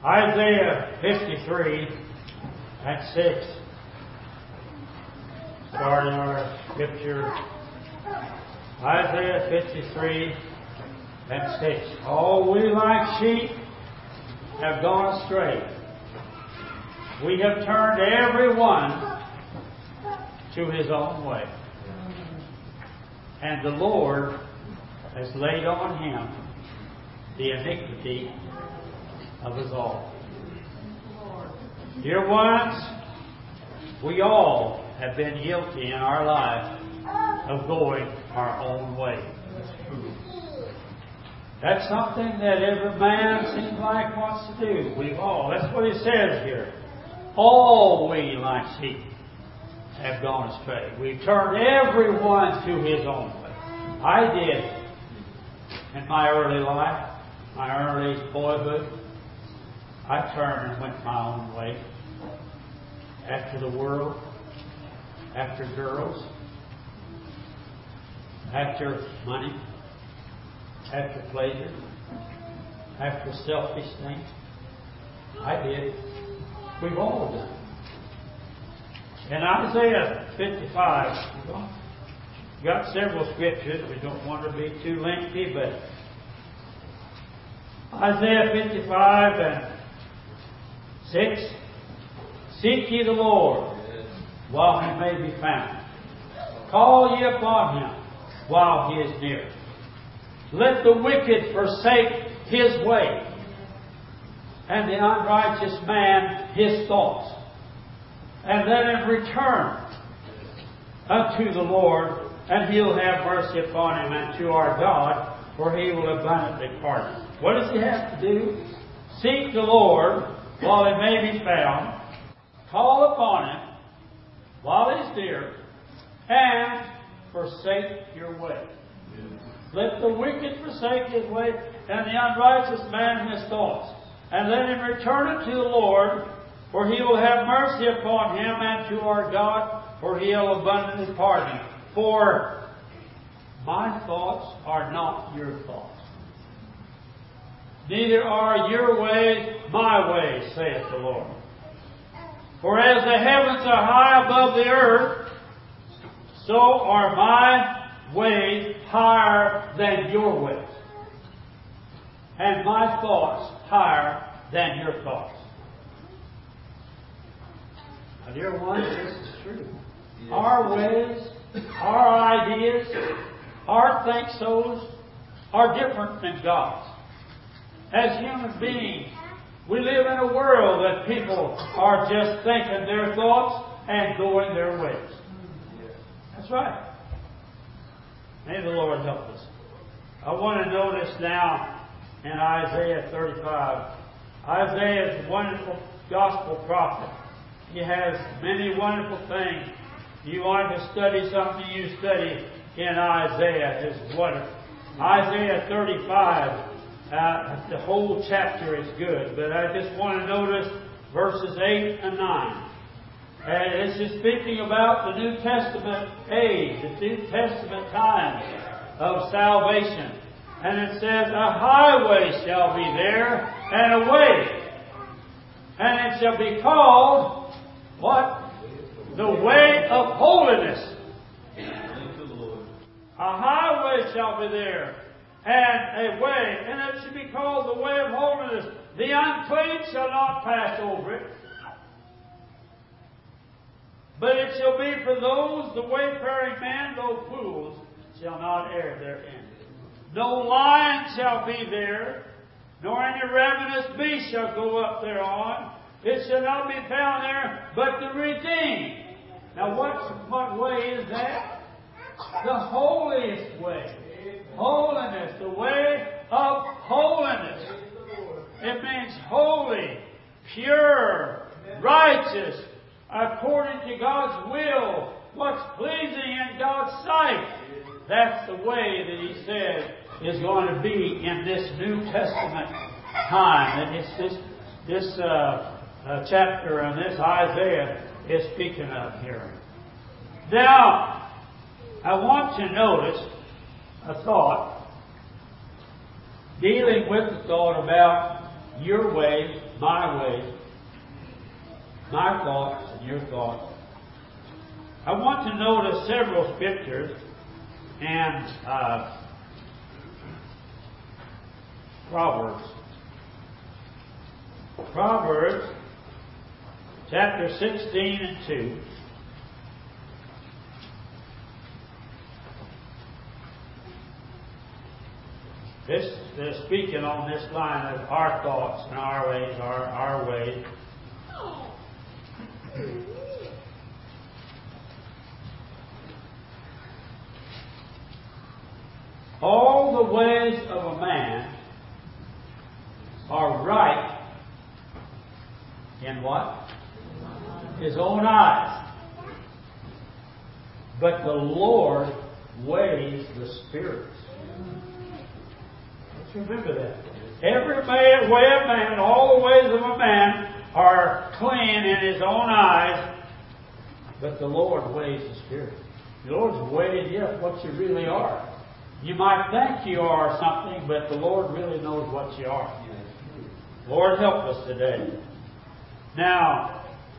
Isaiah 53 and 6. Starting our scripture. Isaiah 53 and 6. All we like sheep have gone astray. We have turned every one to his own way. And the Lord has laid on him the iniquity of us all. Dear ones, we all have been guilty in our life of going our own way. That's something that every man seems like wants to do. We've all. That's what he says here. All we like sheep have gone astray. We've turned everyone to his own way. I did in my early life, my early boyhood. I turned and went my own way. After the world, after girls, after money, after pleasure, after selfish things. I did. We've all done. In Isaiah 55, we've got several scriptures. We don't want to be too lengthy, but Isaiah 55 and 6. Seek ye the Lord while he may be found. Call ye upon him while he is near. Let the wicked forsake his way, and the unrighteous man his thoughts. And let him return unto the Lord, and he'll have mercy upon him, and to our God, for he will abundantly pardon. What does he have to do? Seek the Lord while he may be found. Call upon him while he's near, and forsake your way. Let the wicked forsake his way, and the unrighteous man his thoughts. And let him return unto the Lord, for he will have mercy upon him, and to our God, for he will abundantly pardon. For my thoughts are not your thoughts, neither are your ways my ways, saith the Lord. For as the heavens are high above the earth, so are my ways higher than your ways, and my thoughts higher than your thoughts. Now, dear ones, this is true. Our ways, our ideas, our think-sos are different than God's. As human beings, we live in a world that people are just thinking their thoughts and going their ways. That's right. May the Lord help us. I want to notice now in Isaiah 35. Isaiah is a wonderful gospel prophet. He has many wonderful things. You want to study something, you study in Isaiah. It's wonderful. Isaiah 35. The whole chapter is good, but I just want to notice verses 8 and 9. And this is speaking about the New Testament age, the New Testament time of salvation. And it says, a highway shall be there, and a way. And it shall be called, what? The way of holiness. A highway shall be there, and a way, and it shall be called the way of holiness. The unclean shall not pass over it, but it shall be for those, the wayfaring men, though fools, shall not err therein. No lion shall be there, nor any ravenous beast shall go up thereon. It shall not be found there, but the redeemed. Now what way is that? The holiest way. Holiness, the way of holiness. It means holy, pure, righteous, according to God's will, what's pleasing in God's sight. That's the way that He said is going to be in this New Testament time. And it's this chapter and this Isaiah is speaking of here. Now, I want to notice a thought dealing with the thought about your ways, my thoughts and your thoughts. I want to notice several scriptures and Proverbs. Proverbs chapter 16 and 2. They're speaking on this line of our thoughts and our ways, our ways. All the ways of a man are right in what? His own eyes. But the Lord weighs the spirits. Let's remember that. Every way of man, all the ways of a man are clean in his own eyes, but the Lord weighs the spirit. The Lord's weighing you what you really are. You might think you are something, but the Lord really knows what you are. Lord, help us today. Now,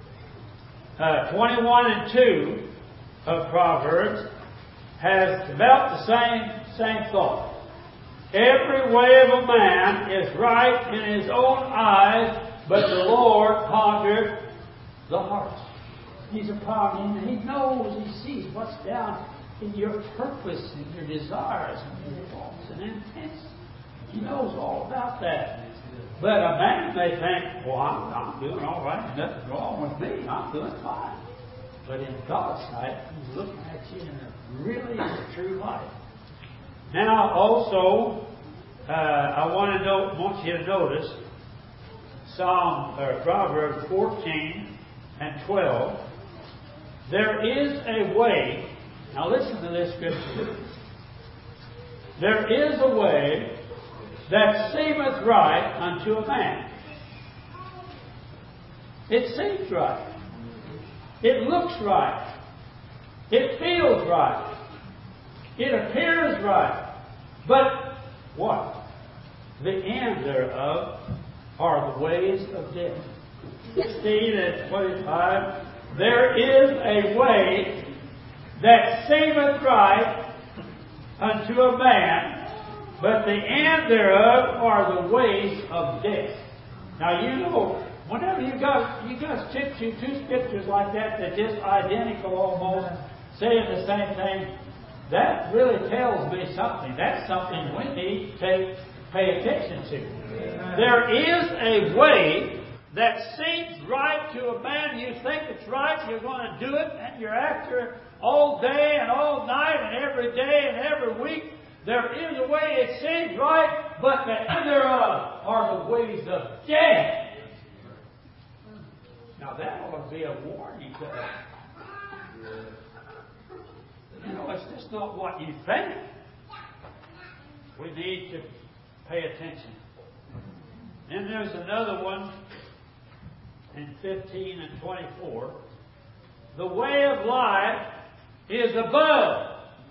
21 and 2 of Proverbs has about the same thought. Every way of a man is right in his own eyes, but the Lord pondered the heart. He's a power. He knows, He sees what's down in your purpose and your desires and your thoughts and intents. He knows all about that. But a man may think, well, I'm doing all right. Nothing's wrong with me. I'm doing fine. But in God's sight, He's looking at you in a really true light. Now, also, I want you to notice Proverbs 14 and 12. There is a way. Now, listen to this scripture. There is a way that seemeth right unto a man. It seems right. It looks right. It feels right. It appears right. But what? The end thereof are the ways of death. 16 and 25. There is a way that seemeth right unto a man, but the end thereof are the ways of death. Now you know, whenever you got two scriptures like that just identical almost, saying the same thing, that really tells me something. That's something we need to pay attention to. There is a way that seems right to a man. You think it's right, you're going to do it, and you're after it all day and all night and every day and every week. There is a way it seems right, but the end thereof are the ways of death. Now that ought to be a warning to us. You know, it's just not what you think. We need to pay attention. Then there's another one in 15 and 24. The way of life is above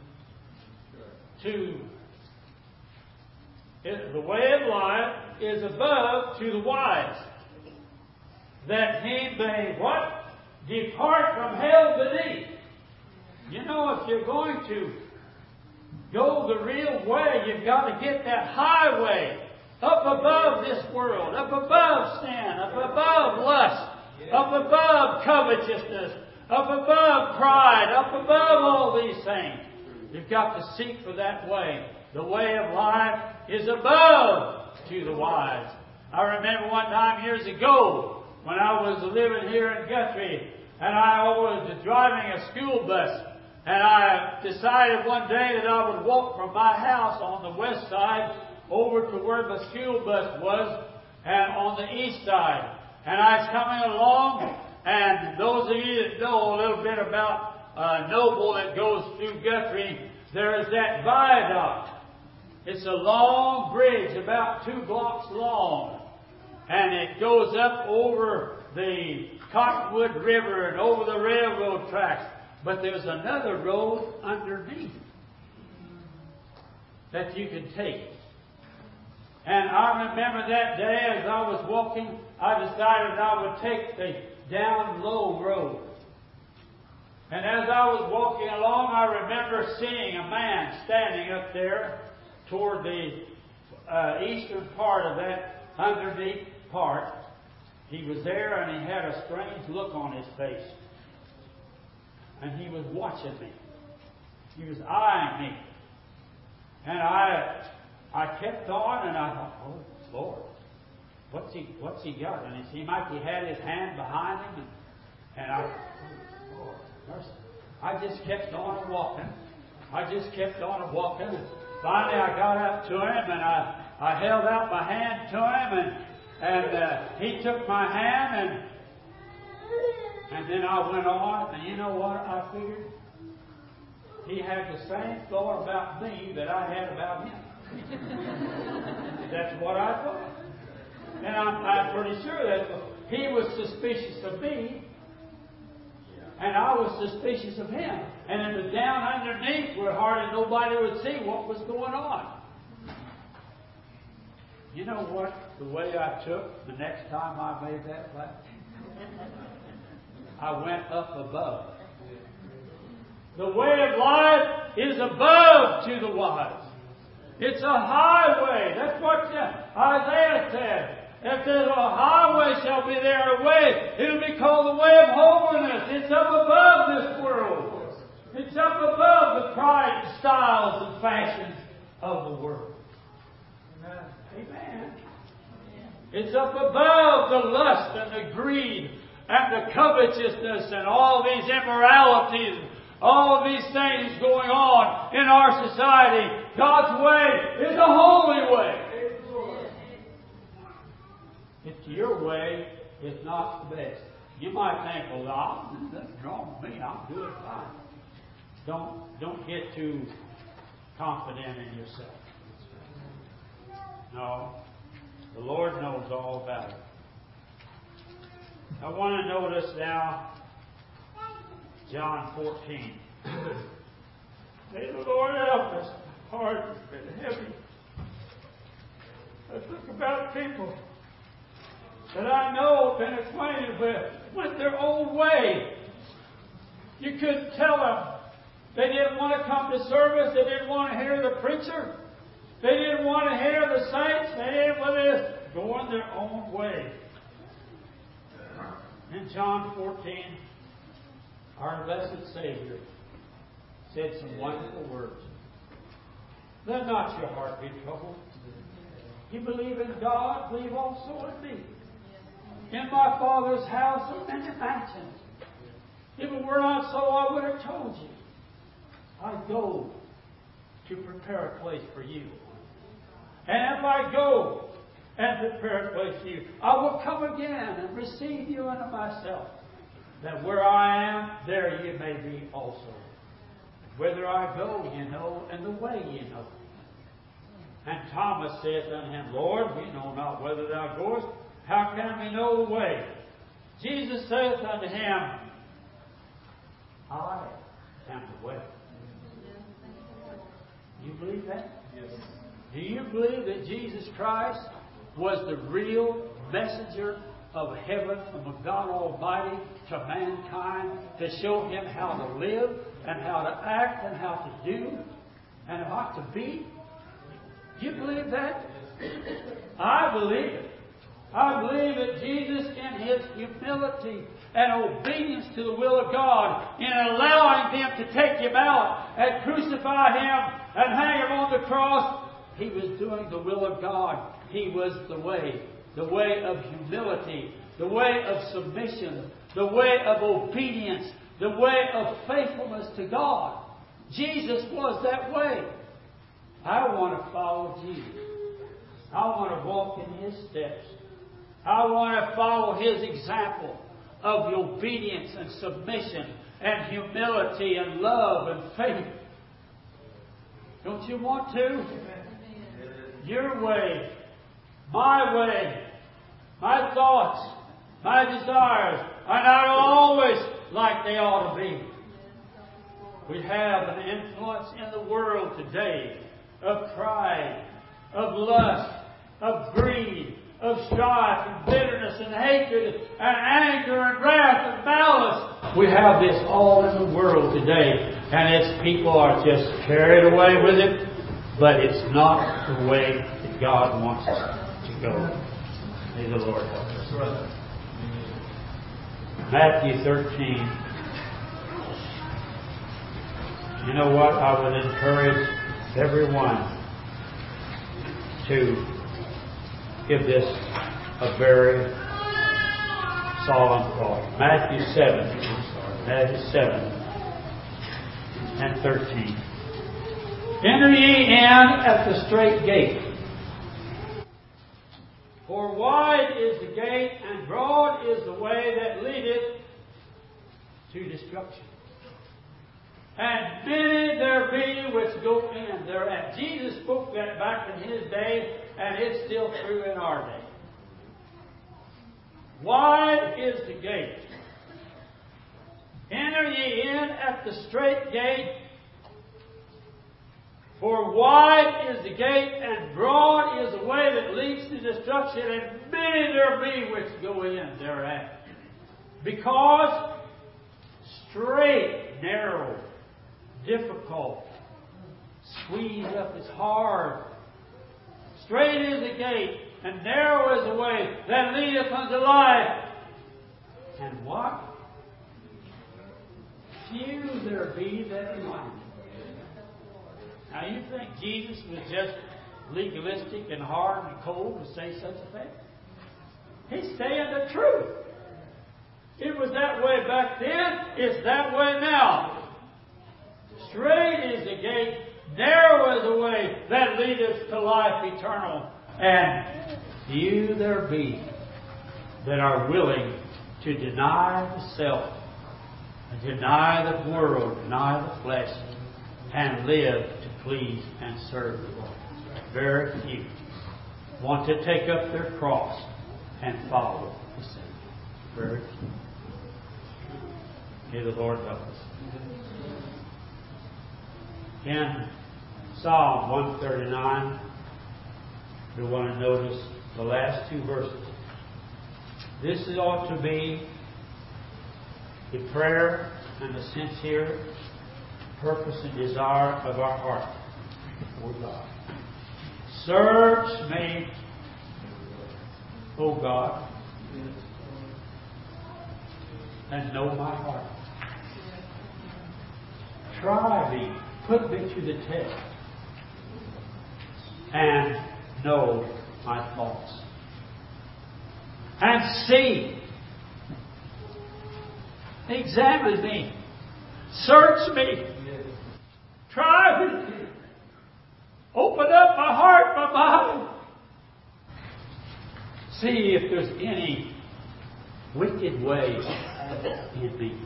the way of life is above to the wise, that he may what? Depart from hell beneath. You know, if you're going to go the real way, you've got to get that highway up above this world, up above sin, up above lust, up above covetousness, up above pride, up above all these things. You've got to seek for that way. The way of life is above to the wise. I remember one time years ago when I was living here in Guthrie, and I was driving a school bus, and I decided one day that I would walk from my house on the west side over to where the school bus was, and on the east side. And I was coming along, and those of you that know a little bit about Noble that goes through Guthrie, there is that viaduct. It's a long bridge, about 2 blocks long. And it goes up over the Cottonwood River and over the railroad tracks. But there's another road underneath that you can take. And I remember that day as I was walking, I decided I would take the down low road. And as I was walking along, I remember seeing a man standing up there toward the eastern part of that underneath part. He was there and he had a strange look on his face. And he was watching me. He was eyeing me. And I kept on and I thought, oh, Lord, what's he got? And it seemed like he had his hand behind him. And I, oh, Lord, mercy. I just kept on walking. And finally I got up to him and I held out my hand to him and he took my hand and then I went on. And you know what I figured? He had the same thought about me that I had about him. That's what I thought. And I'm pretty sure that he was suspicious of me, and I was suspicious of him. And it was down underneath where hardly nobody would see what was going on. You know what the way I took the next time I made that flat? I went up above. The way of life is above to the wise. It's a highway. That's what Isaiah said. If there's a highway shall be there a way, it'll be called the way of holiness. It's up above this world. It's up above the pride, styles, and fashions of the world. Amen. It's up above the lust and the greed and the covetousness and all these immoralities. All of these things going on in our society. God's way is a holy way. It's your way is not the best. You might think, well, nothing wrong with me. I'm doing fine. Don't get too confident in yourself. No. The Lord knows all about it. I want to notice now John 14. May the Lord help us. Heart has been heavy. I think about people that I know, been acquainted with, went their own way. You couldn't tell them. They didn't want to come to service. They didn't want to hear the preacher. They didn't want to hear the saints. They didn't want to going their own way. In John 14, our blessed Savior said some wonderful words. Let not your heart be troubled. You believe in God, believe also in me. In my Father's house are many mansions. If it were not so, I would have told you. I go to prepare a place for you. And if I go and prepare a place for you, I will come again and receive you unto myself, that where I am, there you may be also. Whither I go, you know, and the way you know. And Thomas saith unto him, Lord, we know not whither thou goest. How can we know the way? Jesus saith unto him, I am the way. Do you believe that? Yes. Do you believe that Jesus Christ was the real messenger of heaven from God Almighty to mankind to show him how to live and how to act and how to do and how to be? Do you believe that? I believe it. I believe that Jesus, in his humility and obedience to the will of God, in allowing them to take him out and crucify him and hang him on the cross, he was doing the will of God. He was the way of humility, the way of submission, the way of obedience, the way of faithfulness to God. Jesus was that way. I want to follow Jesus. I want to walk in his steps. I want to follow his example of obedience and submission and humility and love and faith. Don't you want to? Your way, my thoughts, my desires are not always like they ought to be. We have an influence in the world today of pride, of lust, of greed, of strife and bitterness and hatred and anger and wrath and malice. We have this all in the world today, and its people are just carried away with it, but it's not the way that God wants us to go. May the Lord help us. Matthew 13. You know what? I would encourage everyone to give this a very solemn thought. Matthew 7 and 13. Enter ye in at the strait gate. For wide is the gate, and broad is the way that leadeth to destruction. And many there be which go in thereat. Jesus spoke that back in His day, and it's still true in our day. Wide is the gate. Enter ye in at the strait gate. For wide is the gate, and broad is the way that leads to destruction, and many there be which go in thereat. Because straight, narrow, difficult, squeeze up is hard. Straight is the gate, and narrow is the way that leadeth unto life. And what? Few there be that find it. Now you think Jesus was just legalistic and hard and cold to say such a thing? He's saying the truth. It was that way back then, it's that way now. Straight is the gate, narrow is the way that leadeth to life eternal, and few there be that are willing to deny the self, and deny the world, deny the flesh, and live to please and serve the Lord. Very few want to take up their cross and follow the Savior. Very few. May the Lord help us. In Psalm 139, we want to notice the last two verses. This ought to be the prayer and the sincere purpose and desire of our heart before God. Search me, O God, and know my heart. Try me. Put me to the test and know my thoughts. And see. Examine me. Search me. Try me. Open up my heart, my mind. See if there's any wicked way in me.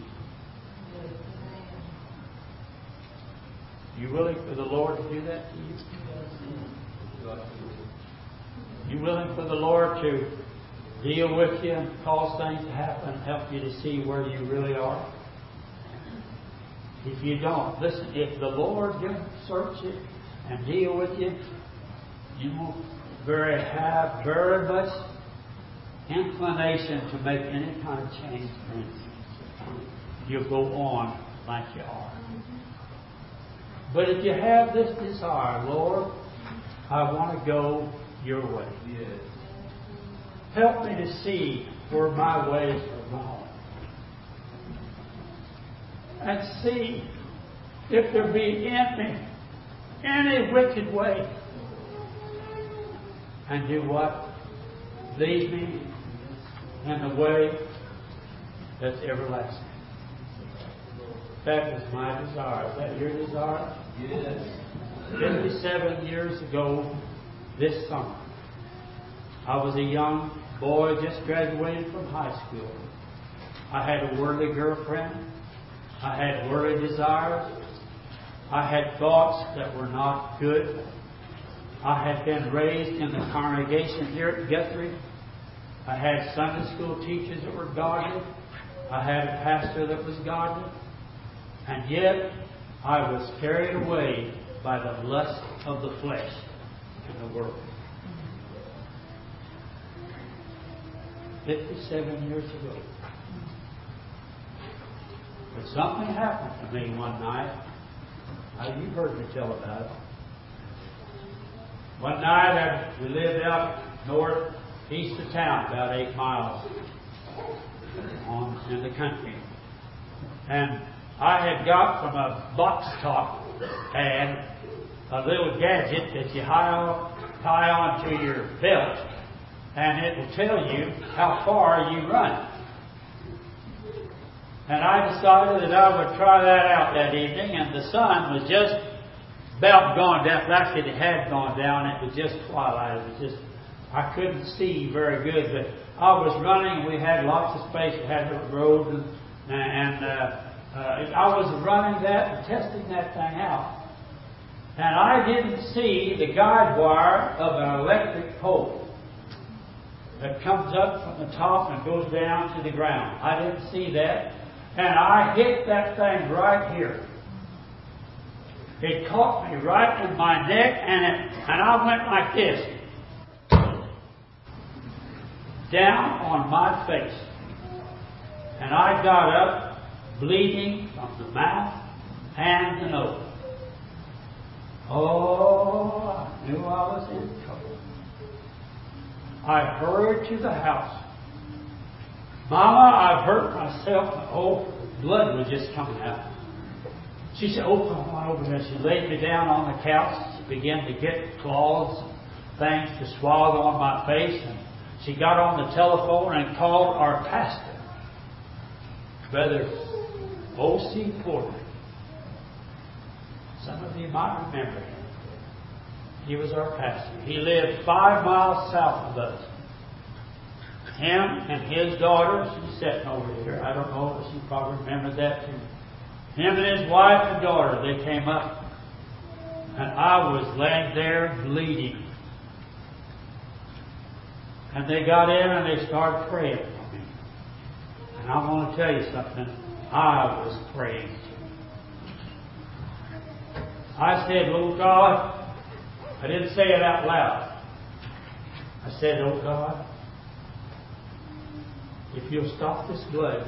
You willing for the Lord to do that to you? You willing for the Lord to deal with you and cause things to happen and help you to see where you really are? If you don't, listen, if the Lord can search it and deal with you, you won't have very much inclination to make any kind of change. You'll go on like you are. But if you have this desire, Lord, I want to go your way. Yes. Help me to see where my ways are wrong. And see if there be in me any wicked way. And do what? Lead me in the way that's everlasting. That is my desire. Is that your desire? Yes. 57 years ago this summer, I was a young boy just graduated from high school. I had a worldly girlfriend. I had worldly desires. I had thoughts that were not good. I had been raised in the congregation here at Guthrie. I had Sunday school teachers that were godly. I had a pastor that was godly. And yet, I was carried away by the lust of the flesh and the world. 57 years ago. But something happened to me one night. You've heard me tell about it. One night we lived out northeast of town, about 8 miles in the country. And I had got from a box top and a little gadget that you tie onto your belt, and it will tell you how far you run. And I decided that I would try that out that evening, and the sun was just about gone down. Actually, it had gone down. It was just twilight. It was just, I couldn't see very good, but I was running. We had lots of space. We had the road, and I was running that and testing that thing out. And I didn't see the guide wire of an electric pole that comes up from the top and goes down to the ground. I didn't see that. And I hit that thing right here. It caught me right in my neck, and I went like this. Down on my face. And I got up, bleeding from the mouth and the nose. Oh, I knew I was in trouble. I hurried to the house. Mama, I've hurt myself. Oh, blood was just coming out. She said, oh, come on over there. She laid me down on the couch. She began to get cloths and things to swallow on my face. And she got on the telephone and called our pastor, Brother O.C. Porter. Some of you might remember him. He was our pastor. He lived 5 miles south of us. Him and his daughter, she's sitting over here. I don't know, but she probably remembers that too. Him and his wife and daughter, they came up. And I was laying there bleeding. And they got in and they started praying for me. And I want to tell you something. I was praying too. I said, oh God, I didn't say it out loud. I said, oh God, if you'll stop this blood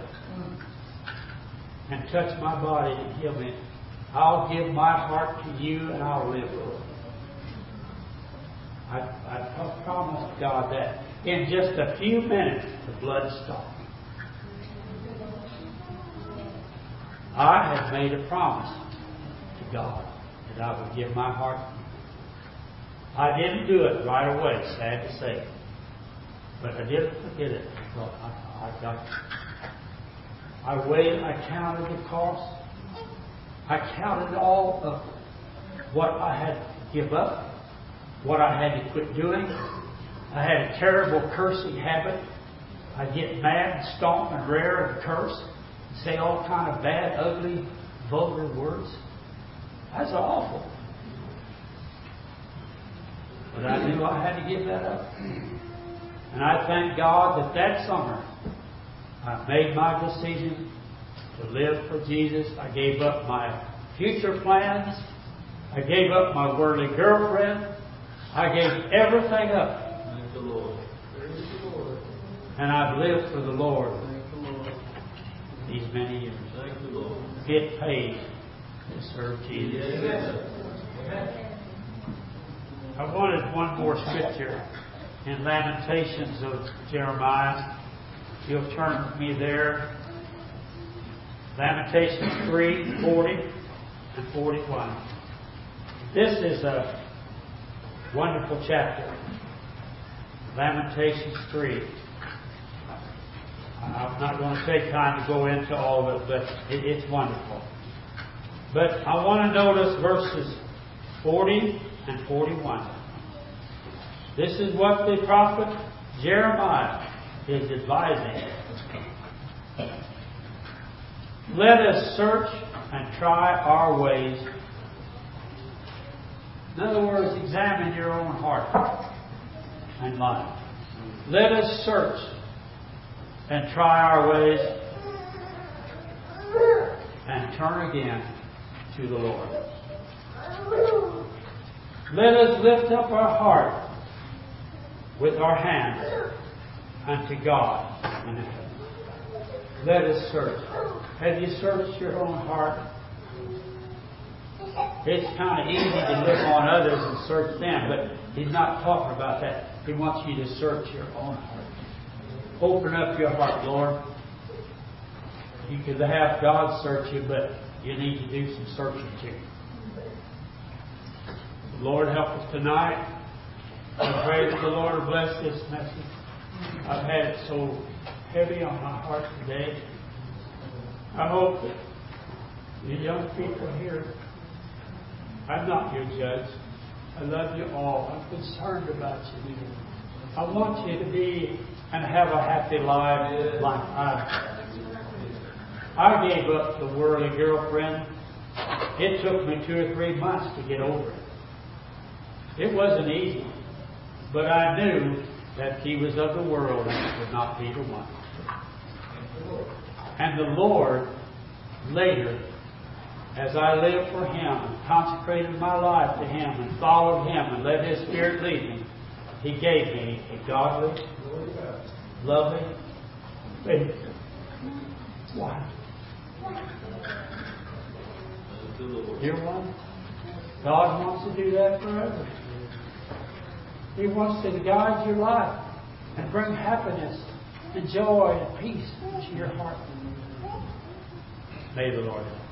and touch my body and heal me, I'll give my heart to you and I'll live for it. I promised God that. In just a few minutes, the blood stopped. I had made a promise to God that I would give my heart to Him. I didn't do it right away, sad to say. But I didn't forget it. I weighed, I counted the cost. I counted all of what I had to give up, what I had to quit doing. I had a terrible cursing habit. I'd get mad and stomp and rear and curse and say all kind of bad, ugly, vulgar words. That's awful. But I knew I had to give that up. And I thank God that summer I made my decision to live for Jesus. I gave up my future plans. I gave up my worldly girlfriend. I gave everything up. Thank the Lord. Praise the Lord. And I've lived for the Lord Thank the Lord. these many years. Thank the Lord. Get paid to serve Jesus. Amen. I wanted one more scripture in Lamentations of Jeremiah. If you'll turn with me there. Lamentations 3:40 and 41. This is a wonderful chapter. Lamentations 3. I'm not going to take time to go into all of it, but it's wonderful. But I want to notice verses 40 and 41. This is what the prophet Jeremiah is advising. Let us search and try our ways. In other words, examine your own heart and life. Let us search and try our ways and turn again to the Lord. Let us lift up our heart with our hands unto God in heaven. Let us search. Have you searched your own heart? It's kind of easy to look on others and search them, but He's not talking about that. He wants you to search your own heart. Open up your heart, Lord. You could have God search you, but you need to do some searching too. Lord, help us tonight. I pray that the Lord will bless this message. I've had it so heavy on my heart today. I hope that the young people here, I'm not your judge. I love you all. I'm concerned about you. I want you to be and have a happy life like I gave up the worldly girlfriend. It took me 2 or 3 months to get over it. It wasn't easy, but I knew that he was of the world and would not be the one. And the Lord, later, as I lived for Him and consecrated my life to Him and followed Him and let His Spirit lead me, He gave me a godly, loving, faithful wife. Dear one, God wants to do that forever. He wants to guide your life and bring happiness and joy and peace into your heart. May the Lord help.